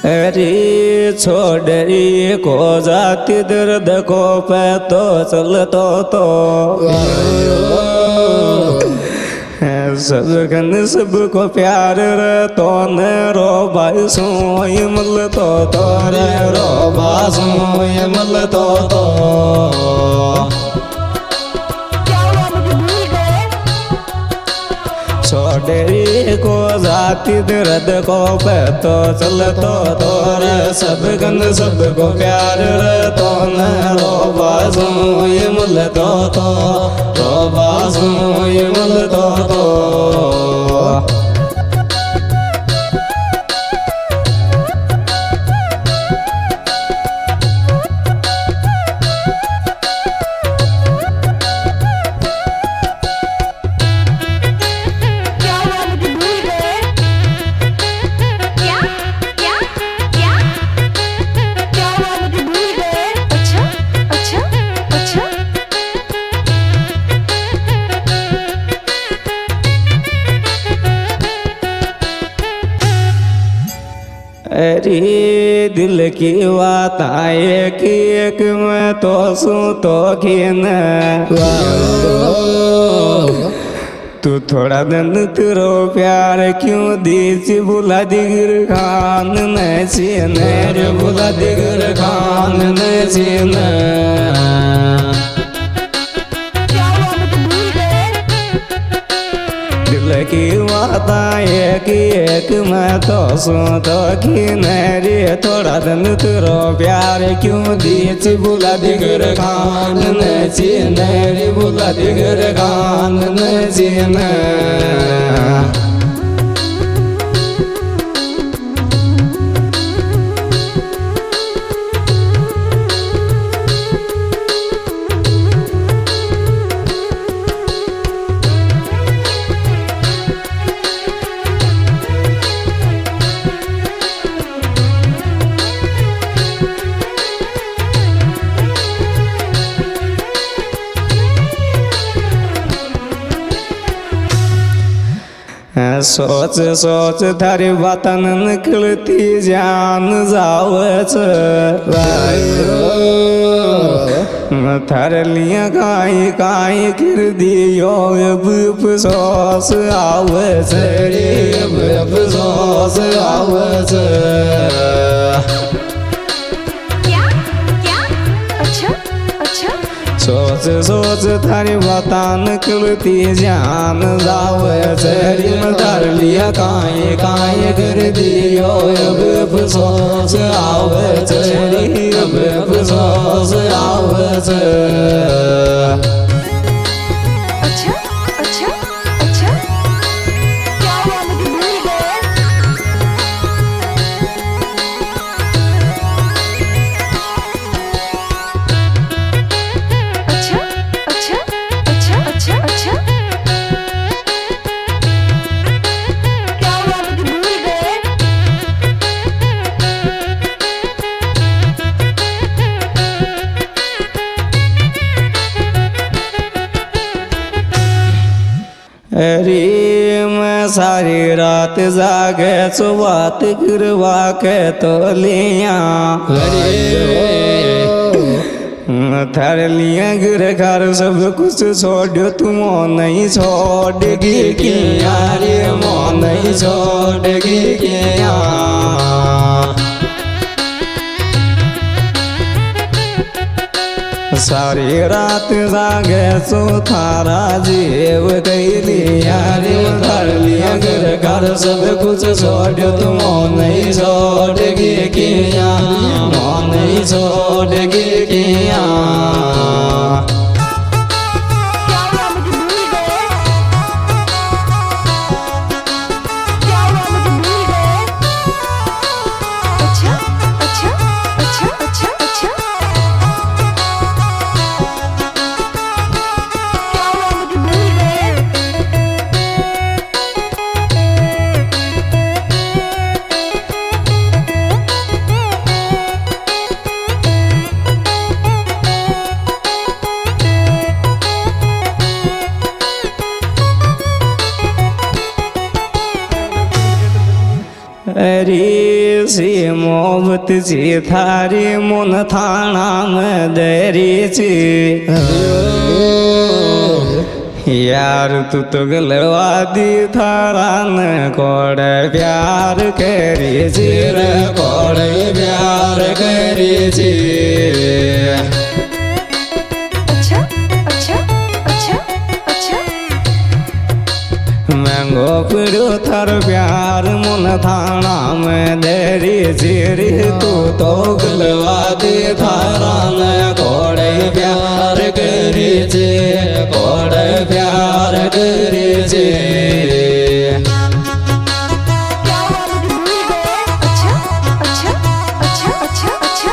अरे छोड़री को जाती दर्द को पे तो चलतो तो सबकन सबको प्यार रे तो ने रो भाई सोई मल तो रे रो बासोई मल तो छोड़री को जाती दर्द को पे तो चलतो तो रे सबकन सबको प्यार रे तो ने रो बासोई मल तो रो बासोई मल तो अरे दिल की बात एक एक मैं तो सू तो खीन तू थोड़ा दिन तेरो प्यार क्यों दीच बुला दिगर खान नैसीन रे बुला दिगर खान नैसीन दिल की बात एक मैं तो सुन तो रे थोड़ा दिन तेरो प्यार क्यों दीच बुला दिगर खान नैसीन रे बुला दिगर खान नैसीन सोच सोच थारी बातन निकलती जान जावच थारे लिया काई काई कर दियो अब सोच आवच रे अब सोच आवच सोच सोच थारी बातान निकलती जान जावे तेरी मदार लिया काए काए कर दियो अब सोच आवे तेरी अब सोच आवे अरे मैं सारी रात जागे सो बात गिरवा के तो लिया थारे लिया गिर घर सब कुछ छोड़ तुम नहीं छोड़गी क्या रे मो नहीं छोड़गी क्या सारी रात जागे सो थारा जीव कैली यारी कर लिया घर सब कुछ छोड़ तुम नहीं छोड़गी किया नहीं छोड़गी किया अरे सी मोहब्बत जी थारी मन थाना में देरी ची यार तू तो गलवा दी थारा न कोड़े प्यार करी जी रे कोड़े प्यार करी जी। अच्छा अच्छा अच्छा अच्छा महंगो पड़ो थार प्यार मन थाना में देरी जी तू तो गलवा दी थारा न कोड़े प्यार करी जी कोड़े प्यार करी जी। अच्छा अच्छा अच्छा अच्छा अच्छा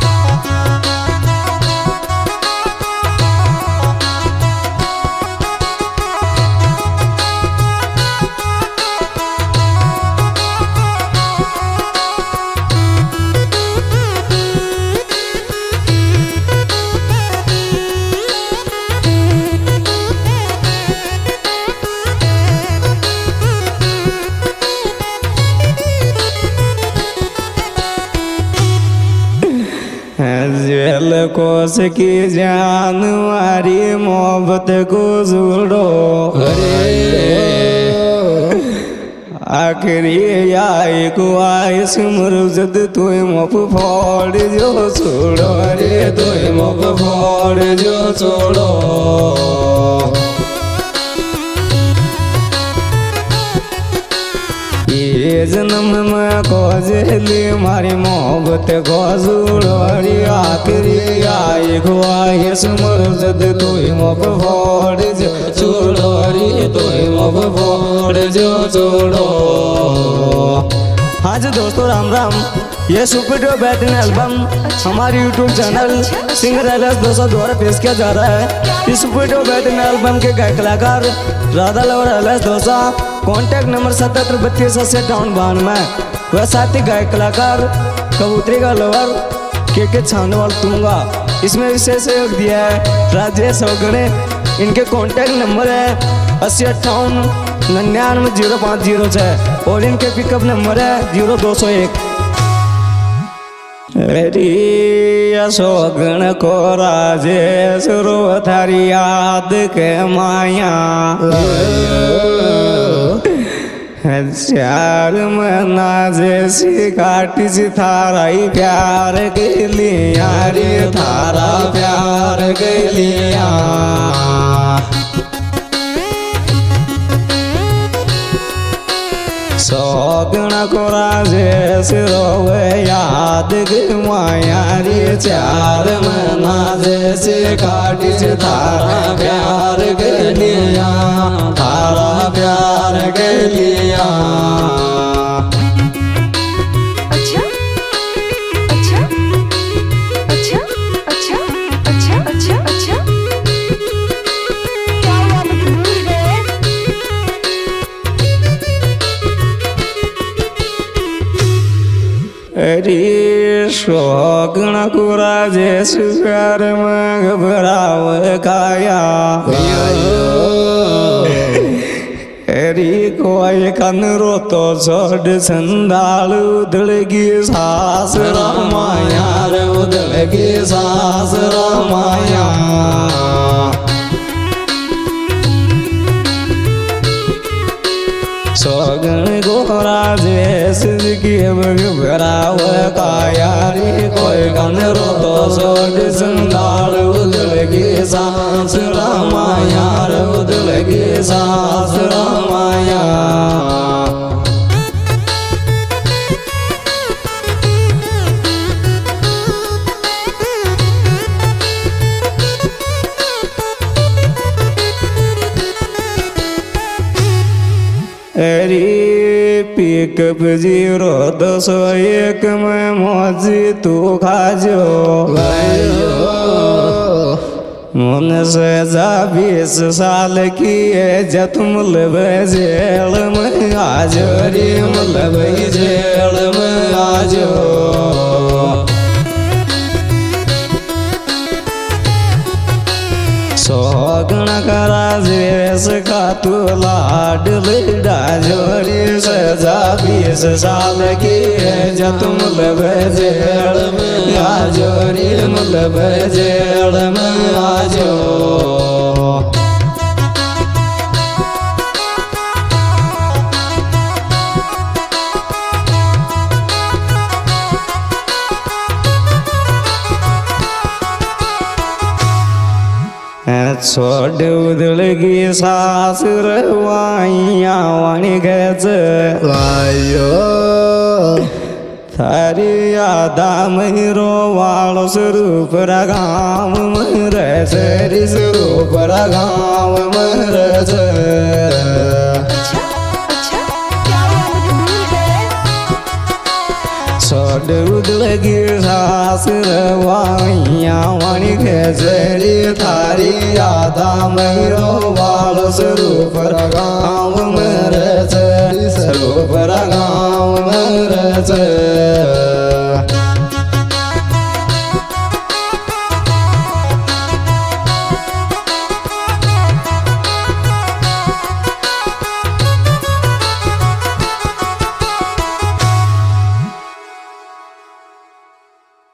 जेल कोस की जान मारी मोहब्बत को जुड़ो आखिरी आई को आइस मुर्जद तु मप फोड़ जो छोड़ो रे तु मप फोड़ जो छोड़ो। ये जन्म में को जेली मारी मोहब्बत को जुड़ोरी आखिरी आई को आइस मुर्जद तु मप फोड़ जो छोड़ोरी तु मप फोड़ जो छोड़ो। हाँ जी दोस्तों राम राम, ये सुपर डुपर बेहतरीन एल्बम हमारे यूट्यूब चैनल सिंगर एलएस 200 द्वारा पेश किया जा रहा है। इस सुपर डुपर बेहतरीन एल्बम के गायक कलाकार Radha lover LS 200, contact number 773280 वह साथी गायक कलाकार कबूतरी का लवर के छानवाल तुंगा। इसमें विशेष सहयोग दिया है राजेश अवगणे। इनके कॉन्टैक्ट नंबर है 8058990506 और इनके पिकअप नंबर है 0201। सोगण को राजेश रो थारी याद के माया चार मना जैसी काटी सी थारा ही प्यार के लिया रे थारा प्यार के लिया। सोगण को राजेश रोवे याद के माया रे चार मना जैसे काटी से थारा प्यार के लिया थारा प्यार के लिया। अच्छा अच्छा अच्छा अच्छा अच्छा अच्छा अच्छा क्या हुआ मुझे भूल गए। अरे सोगण को राजेश प्यार में घबराव काया अरे कोई कन रो तो छोड़ संदाल उधड़गी सास रामाया रे उधड़गी सास रामाया। सोगण को राजेश की घबराव काया रे कोई कन रो तो छोड़ संदाल उधड़गी सास रामाया रे उधड़गी सास रामाया। अरे पिकअप 0201 में मौजी तू खाजो मन से जा 20 साल की इज्जत मुलब जेल में आज रे मुलब जेल में आजो। सोगण कराजेस का तू लाडल डाजोरी सजा 20 साल की है जत मुलब जेड़ में आजोरी मुलब जेड़ में आजो छोड़ उदलगी सासुर वाइया वाणी गज आयो थारी यादा महिरो वालो स्वरूप गाँव मरज री स्वरूप गाँव मरज अच्छा अच्छा क्या हुआ मुझे भूल गए छोड़ उदलगी सासुर वाइया वाणी गजरी थारी यादा महिरो वालो स्वरूप गाँव मरज स्वरूप गाँव मरज